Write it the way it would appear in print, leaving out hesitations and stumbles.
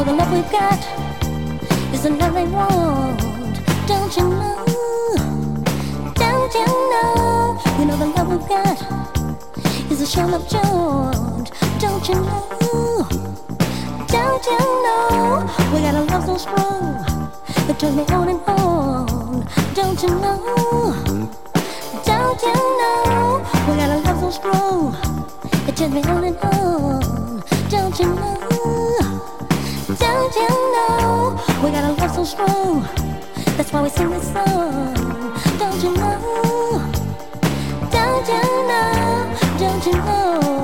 the love we've got is the love they want. Don't you know? Don't you know? You know the love we've got is a show of joy. Don't you know? Don't you know? We got a love so strong that turns me on and on. Don't you know? Don't you know? We got a love so strong it turns me on and on. Don't you know? Don't you know? We got a love so strong. That's why we sing this song. Don't you know? Don't you know? Don't you know?